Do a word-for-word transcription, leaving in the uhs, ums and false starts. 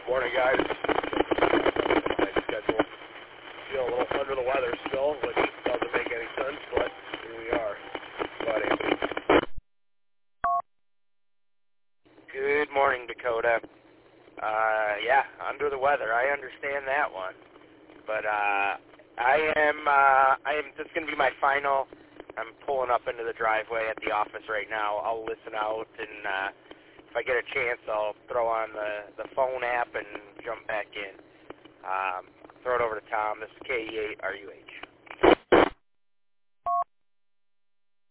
Morning, guys. My schedule. Feel a little under the weather still, which doesn't make any sense, but here we are. But Anthony. Good morning, Dakota. Uh, yeah, under the weather. I understand that one. But uh, I am. Uh, I am. This is going to be my final. I'm pulling up into the driveway at the office right now. I'll listen out, and uh, if I get a chance, I'll throw on the, the phone app and jump back in. Um, throw it over to Tom. This is K E eight R U H.